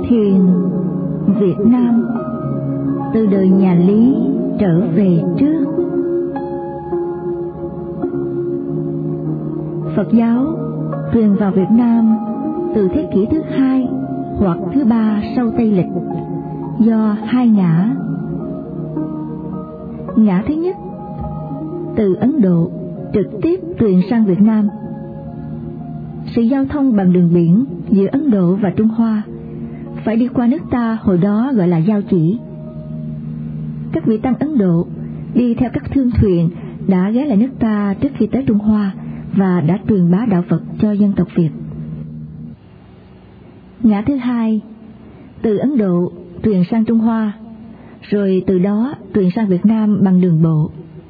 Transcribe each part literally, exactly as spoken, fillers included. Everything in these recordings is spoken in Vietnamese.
Thiền Việt Nam từ đời nhà Lý trở về trước. Phật giáo truyền vào Việt Nam từ thế kỷ thứ hai hoặc thứ ba sau Tây Lịch do hai ngã. Ngã thứ nhất từ Ấn Độ trực tiếp truyền sang Việt Nam. Sự giao thông bằng đường biển giữa Ấn Độ và Trung Hoa phải đi qua nước ta, hồi đó gọi là giao chỉ. Các vị tăng Ấn Độ đi theo các thương thuyền đã ghé lại nước ta trước khi tới Trung Hoa và đã truyền bá đạo Phật cho dân tộc Việt. Ngã thứ hai từ Ấn Độ truyền sang Trung Hoa, rồi từ đó truyền sang Việt Nam bằng đường bộ.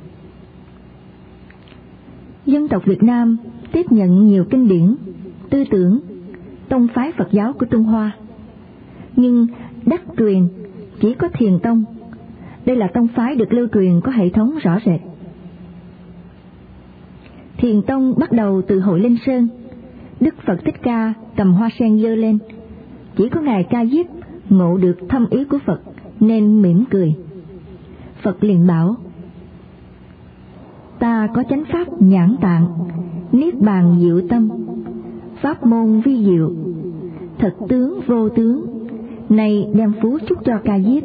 Dân tộc Việt Nam tiếp nhận nhiều kinh điển, tư tưởng, tông phái Phật giáo của Trung Hoa, nhưng đắc truyền chỉ có Thiền Tông. Đây là tông phái được lưu truyền có hệ thống rõ rệt. Thiền Tông bắt đầu từ hội Linh Sơn. Đức Phật Thích Ca cầm hoa sen giơ lên, chỉ có ngài Ca Diếp ngộ được thâm ý của Phật nên mỉm cười. Phật liền bảo: ta có chánh pháp nhãn tạng, niết bàn diệu tâm, pháp môn vi diệu, thật tướng vô tướng, nay đem phú chúc cho Ca Diếp.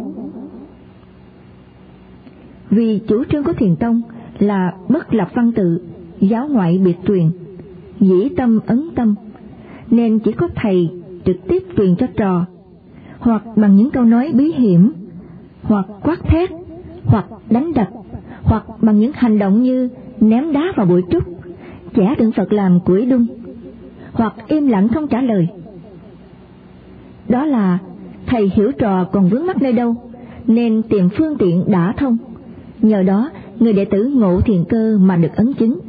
Vì chủ trương của Thiền Tông là bất lập văn tự, giáo ngoại biệt truyền, dĩ tâm ấn tâm, nên chỉ có thầy trực tiếp truyền cho trò, hoặc bằng những câu nói bí hiểm, hoặc quát thét, hoặc đánh đập, hoặc bằng những hành động như ném đá vào bụi trúc, chẻ tượng Phật làm củi đun, hoặc im lặng không trả lời. Đó là thầy hiểu trò còn vướng mắc nơi đâu, nên tìm phương tiện đả thông. Nhờ đó người đệ tử ngộ thiền cơ mà được ấn chứng.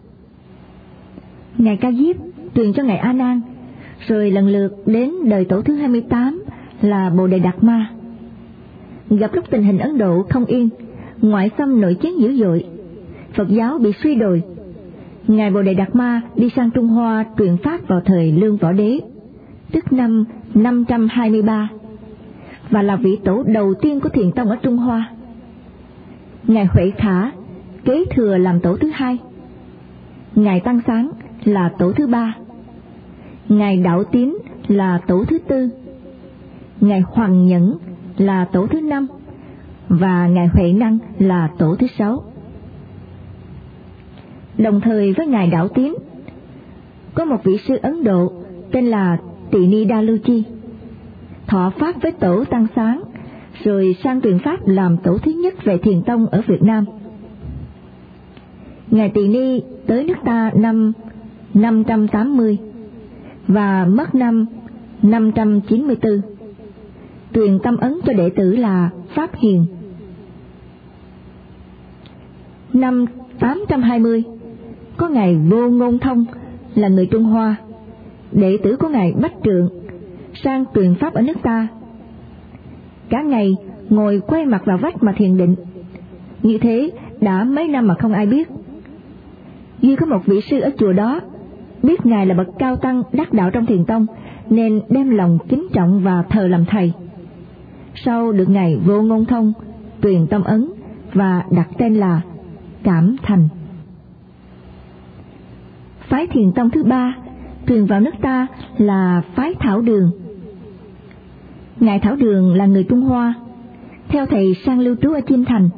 Ngài Ca Diếp truyền cho ngài A Nan, rồi lần lượt đến đời tổ thứ hai mươi tám là Bồ Đề Đạt Ma. Gặp lúc tình hình Ấn Độ không yên, ngoại xâm nội chiến dữ dội, Phật giáo bị suy đồi, ngài Bồ Đề Đạt Ma đi sang Trung Hoa truyền pháp vào thời Lương Võ Đế, tức năm năm trăm hai mươi ba, và là vị tổ đầu tiên của Thiền Tông ở Trung Hoa. Ngài Huệ Khả kế thừa làm tổ thứ hai, ngài Tăng Sáng là tổ thứ ba, ngài Đạo Tín là tổ thứ tư, ngài Hoàng Nhẫn là tổ thứ năm, và ngài Huệ Năng là tổ thứ sáu. Đồng thời với ngài Đạo Tín, có một vị sư Ấn Độ tên là Tỳ Ni Đa Lưu Chi, thọ pháp với tổ Tăng Sáng, rồi sang truyền pháp làm tổ thứ nhất về Thiền Tông ở Việt Nam. Ngài Tỳ Ni tới nước ta năm năm trăm tám mươi và mất năm năm trăm chín mươi tư, truyền tâm ấn cho đệ tử là Pháp Hiền. Năm tám trăm hai mươi, có ngài Vô Ngôn Thông là người Trung Hoa, đệ tử của ngài Bách Trượng, sang truyền pháp ở nước ta. Cả ngày ngồi quay mặt vào vách mà thiền định. Như thế đã mấy năm mà không ai biết. Duy có một vị sư ở chùa đó biết ngài là bậc cao tăng đắc đạo trong Thiền Tông, nên đem lòng kính trọng và thờ làm thầy. Sau được ngài Vô Ngôn Thông truyền tâm ấn và đặt tên là Cảm Thành. Phái Thiền Tông thứ ba truyền vào nước ta là phái Thảo Đường. Ngài Thảo Đường là người Trung Hoa, theo thầy sang lưu trú ở Chiêm Thành.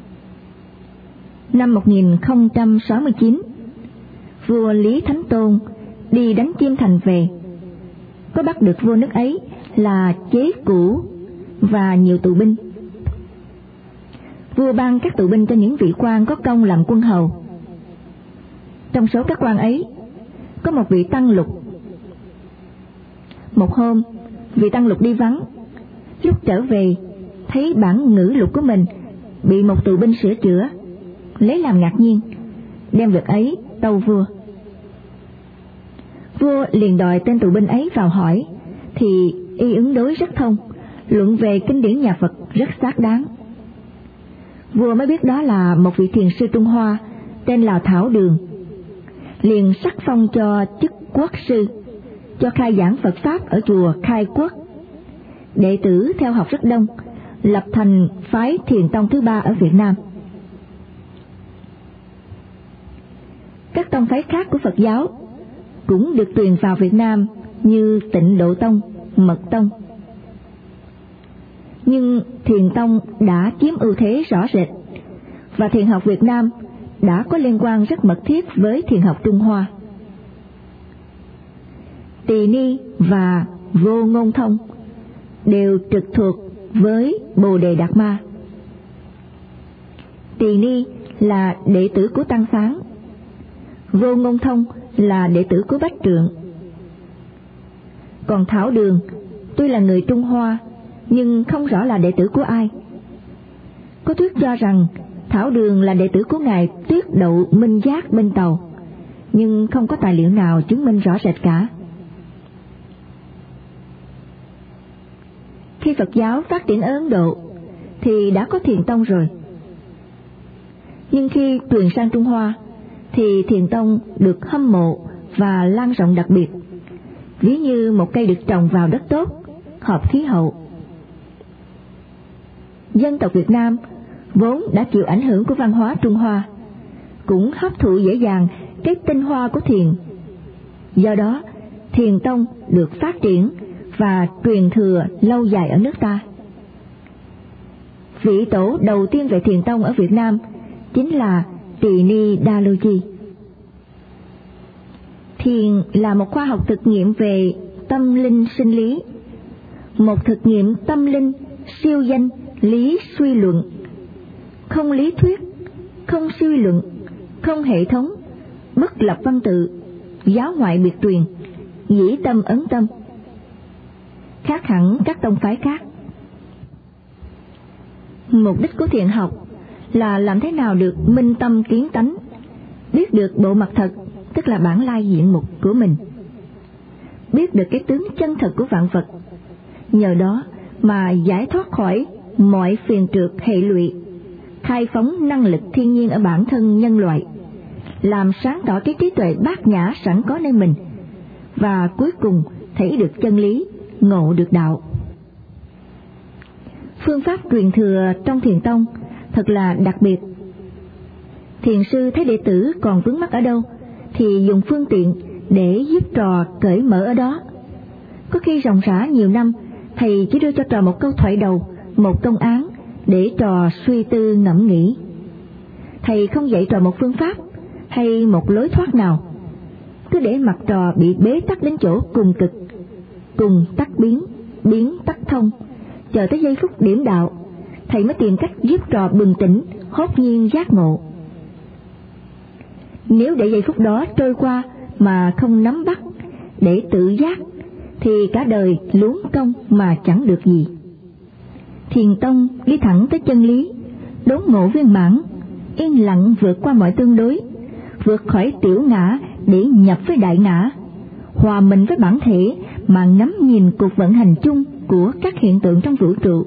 Năm một nghìn không trăm sáu mươi chín, vua Lý Thánh Tôn đi đánh Chiêm Thành về, có bắt được vua nước ấy là Chế Cũ và nhiều tù binh. Vua ban các tù binh cho những vị quan có công làm quân hầu. Trong số các quan ấy có một vị Tăng Lục. Một hôm, vị Tăng Lục đi vắng, lúc trở về thấy bản ngữ lục của mình bị một tù binh sửa chữa, lấy làm ngạc nhiên, đem việc ấy tâu vua. Vua liền đòi tên tù binh ấy vào hỏi, thì y ứng đối rất thông, luận về kinh điển nhà Phật rất xác đáng. Vua mới biết đó là một vị thiền sư Trung Hoa tên là Thảo Đường, liền sắc phong cho chức quốc sư, cho khai giảng Phật pháp ở chùa Khai Quốc, đệ tử theo học rất đông, lập thành phái Thiền Tông thứ ba ở Việt Nam. Các tông phái khác của Phật giáo cũng được truyền vào Việt Nam như Tịnh Độ Tông, Mật Tông. Nhưng Thiền Tông đã chiếm ưu thế rõ rệt, và thiền học Việt Nam đã có liên quan rất mật thiết với thiền học Trung Hoa. Tỳ Ni và Vô Ngôn Thông đều trực thuộc với Bồ Đề Đạt Ma. Tỳ Ni là đệ tử của Tăng Sáng, Vô Ngôn Thông là đệ tử của Bách Trượng. Còn Thảo Đường tuy là người Trung Hoa nhưng không rõ là đệ tử của ai. Có thuyết cho rằng Thảo Đường là đệ tử của ngài Tuyết Đậu Minh Giác bên Tàu, nhưng không có tài liệu nào chứng minh rõ rệt cả. Khi Phật giáo phát triển ở Ấn Độ thì đã có Thiền Tông rồi, nhưng khi truyền sang Trung Hoa thì Thiền Tông được hâm mộ và lan rộng đặc biệt, ví như một cây được trồng vào đất tốt, hợp khí hậu. Dân tộc Việt Nam vốn đã chịu ảnh hưởng của văn hóa Trung Hoa, cũng hấp thụ dễ dàng cái tinh hoa của thiền. Do đó, Thiền Tông được phát triển và truyền thừa lâu dài ở nước ta. Vị tổ đầu tiên về Thiền Tông ở Việt Nam chính là Tỳ Ni Đa Lô Chi. Thiền là một khoa học thực nghiệm về tâm linh sinh lý, một thực nghiệm tâm linh siêu danh lý suy luận, không lý thuyết, không suy luận, không hệ thống, bất lập văn tự, giáo ngoại biệt truyền, dĩ tâm ấn tâm, khác hẳn các tông phái khác. Mục đích của thiền học là làm thế nào được minh tâm kiến tánh, biết được bộ mặt thật, tức là bản lai diện mục của mình, biết được cái tướng chân thật của vạn vật, nhờ đó mà giải thoát khỏi mọi phiền trượt hệ lụy, khai phóng năng lực thiên nhiên ở bản thân nhân loại, làm sáng tỏ cái trí tuệ bát nhã sẵn có nơi mình, và cuối cùng thấy được chân lý, ngộ được đạo. Phương pháp truyền thừa trong Thiền Tông thật là đặc biệt. Thiền sư thấy đệ tử còn vướng mắc ở đâu thì dùng phương tiện để giúp trò cởi mở ở đó. Có khi ròng rã nhiều năm, thầy chỉ đưa cho trò một câu thoại đầu, một công án để trò suy tư ngẫm nghĩ. Thầy không dạy trò một phương pháp hay một lối thoát nào, cứ để mặc trò bị bế tắc đến chỗ cùng cực, cùng tắc biến, biến tắc thông, chờ tới giây phút điểm đạo, thầy mới tìm cách giúp trò bừng tỉnh, hốt nhiên giác ngộ. Nếu để giây phút đó trôi qua mà không nắm bắt, để tự giác, thì cả đời luống công mà chẳng được gì. Thiền Tông đi thẳng tới chân lý, đốn ngộ viên mãn, yên lặng vượt qua mọi tương đối, vượt khỏi tiểu ngã để nhập với đại ngã, hòa mình với bản thể mà ngắm nhìn cuộc vận hành chung của các hiện tượng trong vũ trụ.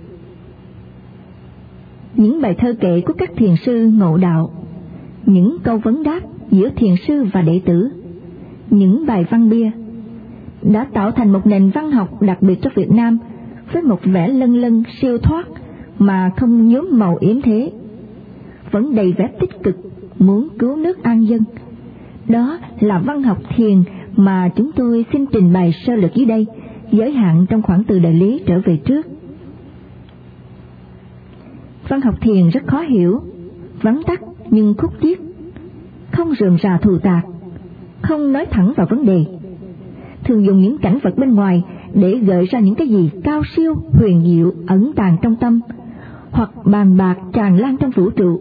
Những bài thơ kệ của các thiền sư ngộ đạo, những câu vấn đáp giữa thiền sư và đệ tử, những bài văn bia đã tạo thành một nền văn học đặc biệt cho Việt Nam, với một vẻ lân lân siêu thoát mà không nhuốm màu yếm thế, vẫn đầy vẻ tích cực muốn cứu nước an dân. Đó là văn học thiền mà chúng tôi xin trình bày sơ lược dưới đây, giới hạn trong khoảng từ đời Lý trở về trước. Văn học thiền rất khó hiểu, vắn tắt nhưng khúc chiết, không rườm rà thù tạc, không nói thẳng vào vấn đề, thường dùng những cảnh vật bên ngoài để gợi ra những cái gì cao siêu, huyền diệu ẩn tàng trong tâm, hoặc bàn bạc tràn lan trong vũ trụ.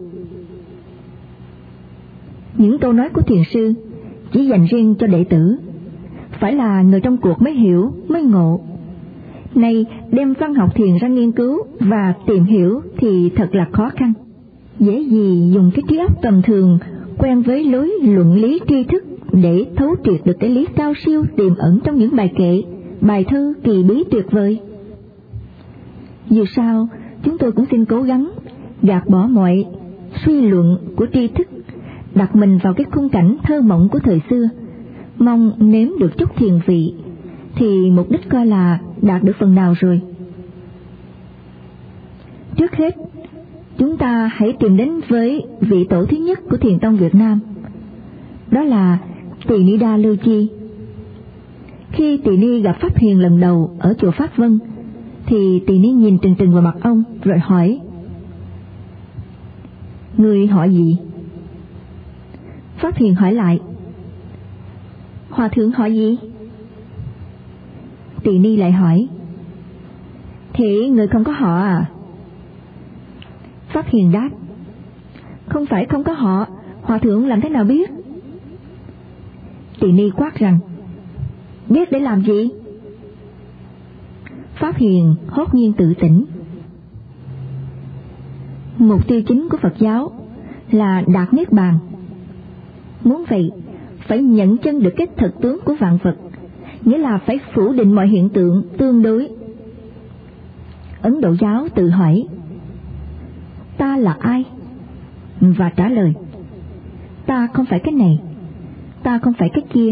Những câu nói của thiền sư chỉ dành riêng cho đệ tử, phải là người trong cuộc mới hiểu, mới ngộ. Nay đem văn học thiền ra nghiên cứu và tìm hiểu thì thật là khó khăn. Dễ gì dùng cái trí óc tầm thường quen với lối luận lý tri thức để thấu triệt được cái lý cao siêu tiềm ẩn trong những bài kệ, bài thơ kỳ bí tuyệt vời. Dù sao, chúng tôi cũng xin cố gắng gạt bỏ mọi suy luận của tri thức, đặt mình vào cái khung cảnh thơ mộng của thời xưa, mong nếm được chút thiền vị, thì mục đích coi là đạt được phần nào rồi. trước hết, chúng ta hãy tìm đến với vị tổ thứ nhất của Thiền tông Việt Nam, đó là Tỳ Ni Đa Lưu Chi. Khi Tỳ Ni gặp Pháp Hiền lần đầu ở chùa Pháp Vân, thì Tỳ Ni nhìn trừng trừng vào mặt ông rồi hỏi: "Ngươi họ gì?" Pháp Hiền hỏi lại: "Hòa thượng họ gì?" Tỳ Ni lại hỏi: "Thì người không có họ à?" Pháp Hiền đáp: "Không phải không có họ, hòa thượng làm thế nào biết?" Tỳ Ni quát rằng: "Biết để làm gì?" Pháp Hiền hốt nhiên tự tỉnh. Mục tiêu chính của Phật giáo là đạt niết bàn. Muốn vậy, phải nhận chân được cái thực tướng của vạn vật, nghĩa là phải phủ định mọi hiện tượng tương đối. Ấn Độ giáo tự hỏi: "Ta là ai?" và trả lời: "Ta không phải cái này, ta không phải cái kia."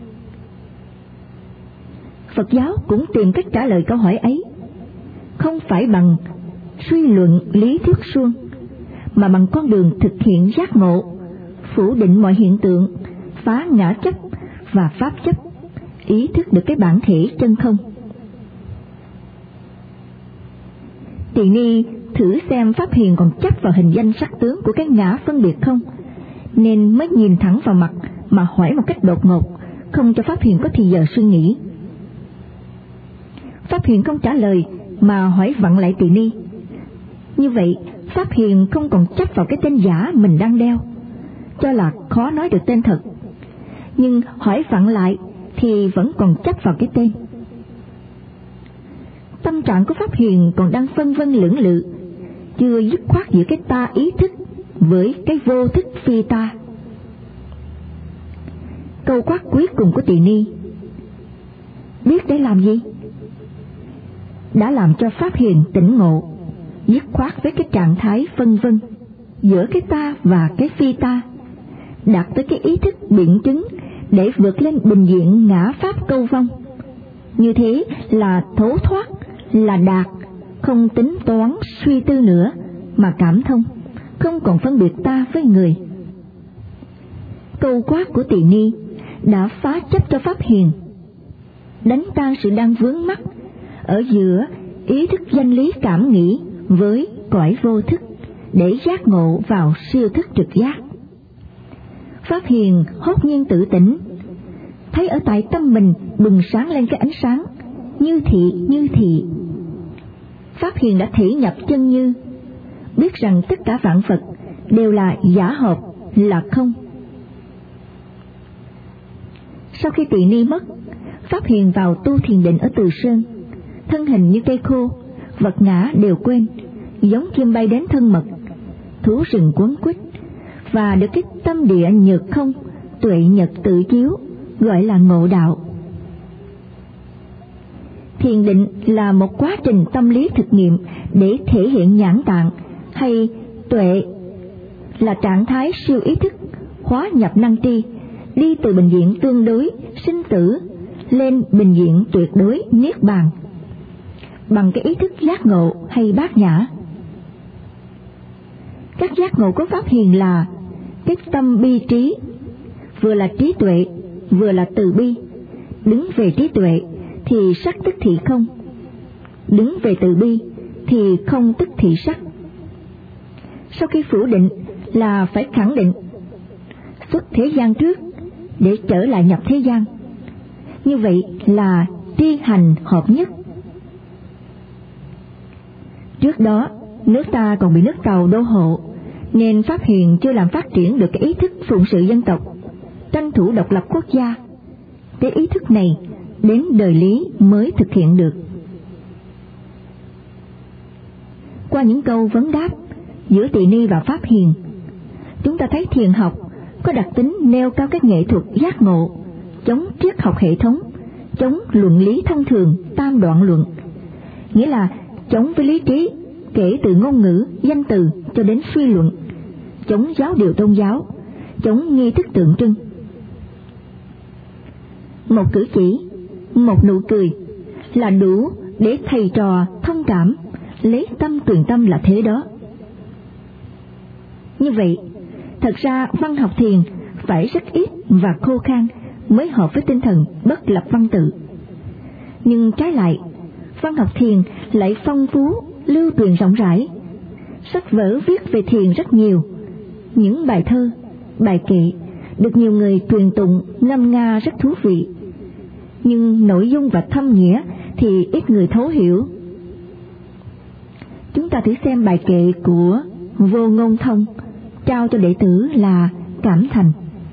Phật giáo cũng tìm cách trả lời câu hỏi ấy, không phải bằng suy luận lý thuyết suông, mà bằng con đường thực hiện giác ngộ, phủ định mọi hiện tượng, phá ngã chấp và pháp chấp, ý thức được cái bản thể chân không. Tỳ Ni thử xem Pháp Hiền còn chấp vào hình danh sắc tướng của cái ngã phân biệt không, nên mới nhìn thẳng vào mặt mà hỏi một cách đột ngột, không cho Pháp Hiền có thì giờ suy nghĩ. Pháp Hiền không trả lời mà hỏi vặn lại Tỳ Ni. Như vậy, Pháp Hiền không còn chấp vào cái tên giả mình đang đeo, cho là khó nói được tên thật. Nhưng hỏi vặn lại thì vẫn còn chấp vào cái tên. Tâm trạng của Pháp Hiền còn đang phân vân lưỡng lự, chưa dứt khoát giữa cái ta ý thức với cái vô thức phi ta. Câu quát cuối cùng của Tỳ Ni: "Biết để làm gì?" đã làm cho Pháp Hiền tỉnh ngộ, dứt khoát với cái trạng thái phân vân giữa cái ta và cái phi ta, đạt tới cái ý thức biện chứng để vượt lên bình diện ngã pháp câu vong. Như thế là thấu thoát, là đạt, không tính toán suy tư nữa, mà cảm thông, không còn phân biệt ta với người. Câu quát của Tỳ Ni đã phá chấp cho Pháp Hiền, đánh tan sự đang vướng mắc ở giữa ý thức danh lý cảm nghĩ với cõi vô thức, để giác ngộ vào siêu thức trực giác. Pháp Hiền hốt nhiên tự tỉnh, thấy ở tại tâm mình bừng sáng lên cái ánh sáng như thị như thị. Pháp Hiền đã thể nhập chân như, biết rằng tất cả vạn vật đều là giả hợp, là không. Sau khi Tỳ Ni mất, Pháp Hiền vào tu thiền định ở Từ Sơn, thân hình như cây khô, vật ngã đều quên, giống chim bay đến thân mật, thú rừng quấn quýt, và được cái tâm địa nhược không, tuệ nhật tự chiếu, gọi là ngộ đạo. Thiền định là một quá trình tâm lý thực nghiệm để thể hiện nhãn tạng, hay tuệ là trạng thái siêu ý thức hóa nhập năng tri, đi từ bình diện tương đối sinh tử lên bình diện tuyệt đối niết bàn, bằng cái ý thức giác ngộ hay bát nhã. Các giác ngộ của Pháp Hiền là cái tâm bi trí, vừa là trí tuệ, vừa là từ bi. Đứng về trí tuệ thì sắc tức thị không, đứng về từ bi thì không tức thị sắc. Sau khi phủ định là phải khẳng định, xuất thế gian trước để trở lại nhập thế gian. Như vậy là tri hành hợp nhất. Trước đó, nước ta còn bị nước Tàu đô hộ, nên Pháp Hiền chưa làm phát triển được cái ý thức phụng sự dân tộc, tranh thủ độc lập quốc gia. Cái ý thức này đến đời Lý mới thực hiện được. Qua những câu vấn đáp giữa Tỳ Ni và Pháp Hiền, chúng ta thấy thiền học có đặc tính nêu cao các nghệ thuật giác ngộ, chống triết học hệ thống, chống luận lý thông thường tam đoạn luận, nghĩa là chống với lý trí, kể từ ngôn ngữ, danh từ cho đến suy luận, chống giáo điều tôn giáo, chống nghi thức tượng trưng. Một cử chỉ, một nụ cười là đủ để thầy trò thông cảm, lấy tâm truyền tâm là thế đó. Như vậy, thật ra văn học thiền phải rất ít và khô khan mới hợp với tinh thần bất lập văn tự. Nhưng trái lại, văn học thiền lại phong phú, lưu truyền rộng rãi. Sách vở viết về thiền rất nhiều, những bài thơ, bài kệ được nhiều người truyền tụng ngâm nga rất thú vị. Nhưng nội dung và thâm nghĩa thì ít người thấu hiểu. Chúng ta thử xem bài kệ của Vô Ngôn Thông trao cho đệ tử là Cảm Thành.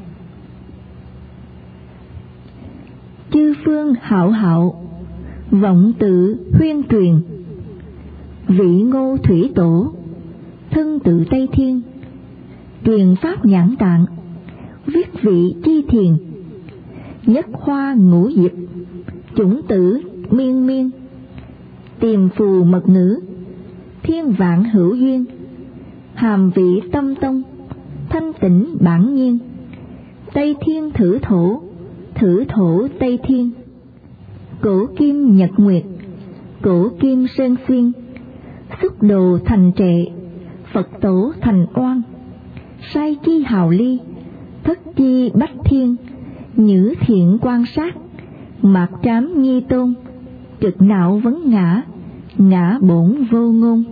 Chư phương hạo hạo, vọng tự huyên truyền, vị Ngô Thủy Tổ, thân tự Tây Thiên, truyền pháp nhãn tạng, viết vị chi thiền, nhất hoa ngũ diệp, chủng tử miên miên, tìm phù mật ngữ, thiên vạn hữu duyên, hàm vị tâm tông, thanh tịnh bản nhiên, Tây Thiên thử thổ, thử thổ Tây Thiên, cổ kim nhật nguyệt, cổ kim sơn xuyên, xúc đồ thành trệ, Phật tổ thành oan, sai chi hào ly, thất chi bách thiên, nhữ thiện quan sát, mạc trám nhi tôn, trực não vấn ngã, ngã bổn vô ngôn.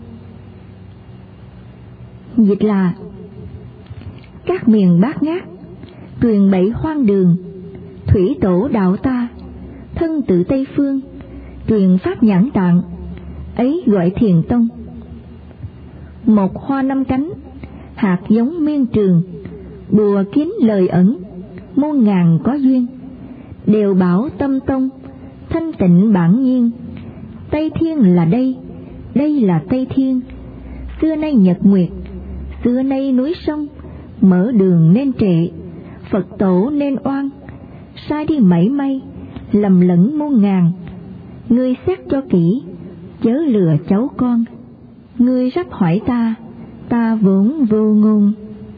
Dịch là: các miền bát ngát, truyền bậy hoang đường, thủy tổ đạo ta, thân tự Tây Phương, truyền pháp nhãn tạng, ấy gọi thiền tông. Một hoa năm cánh, hạt giống miên trường, bùa kín lời ẩn, muôn ngàn có duyên, đều bảo tâm tông, thanh tịnh bản nhiên, Tây Thiên là đây, đây là Tây Thiên, xưa nay nhật nguyệt, xưa nay núi sông, mở đường nên trệ, Phật tổ nên oan, sai đi mảy may, lầm lẫn muôn ngàn, ngươi xét cho kỹ, chớ lừa cháu con, ngươi rắp hỏi ta, ta vốn vô ngôn.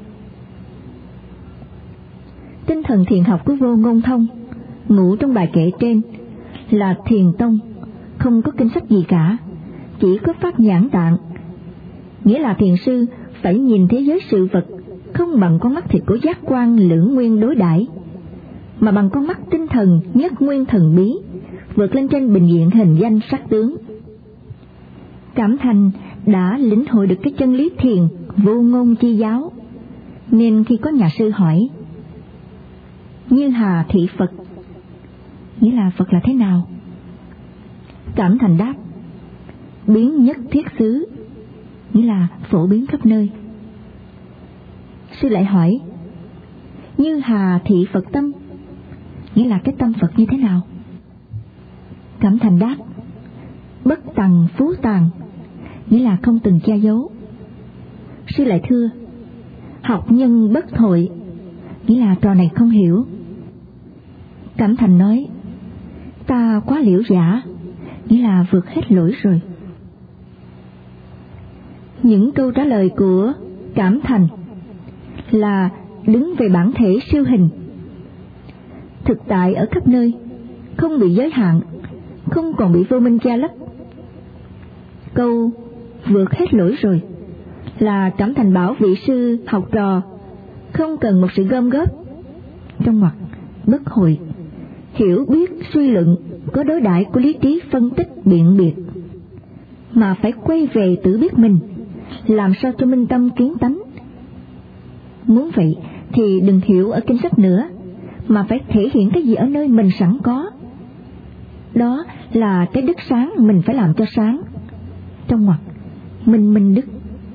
Tinh thần thiền học của Vô Ngôn Thông ngụ trong bài kệ trên là thiền tông, không có kinh sách gì cả, chỉ có pháp nhãn tạng, nghĩa là thiền sư phải nhìn thế giới sự vật không bằng con mắt thịt của giác quan lưỡng nguyên đối đãi, mà bằng con mắt tinh thần nhất nguyên thần bí, vượt lên trên bình diện hình danh sắc tướng. Cảm Thành đã lĩnh hội được cái chân lý thiền vô ngôn chi giáo, nên khi có nhà sư hỏi như hà thị Phật, nghĩa là Phật là thế nào, Cảm Thành đáp: biến nhất thiết xứ, nghĩa là phổ biến khắp nơi. Sư lại hỏi: như hà thị Phật tâm, nghĩa là cái tâm Phật như thế nào? Cảm Thành đáp: bất tằng phú tàng, nghĩa là không từng che giấu. Sư lại thưa: học nhân bất thội, nghĩa là trò này không hiểu. Cảm Thành nói: ta quá liễu giả, nghĩa là vượt hết lỗi rồi. Những câu trả lời của Cảm Thành là đứng về bản thể siêu hình, thực tại ở khắp nơi, không bị giới hạn, không còn bị vô minh che lấp. Câu vượt hết lỗi rồi là Cảm Thành bảo vị sư học trò không cần một sự gom góp, trong ngoặc bất hội, hiểu biết suy luận có đối đãi của lý trí phân tích biện biệt, mà phải quay về tự biết mình, làm sao cho minh tâm kiến tánh. Muốn vậy thì đừng hiểu ở kinh sách nữa, mà phải thể hiện cái gì ở nơi mình sẵn có. Đó là cái đức sáng mình phải làm cho sáng, trong ngoặc minh minh đức.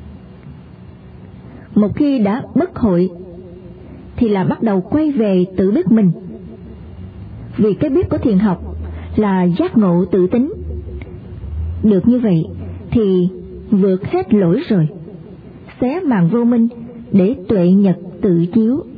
Một khi đã bất hội thì là bắt đầu quay về tự biết mình, vì cái biết của thiền học là giác ngộ tự tính. Được như vậy thì vượt hết lỗi rồi, xé màn vô minh để tuệ nhật tự chiếu.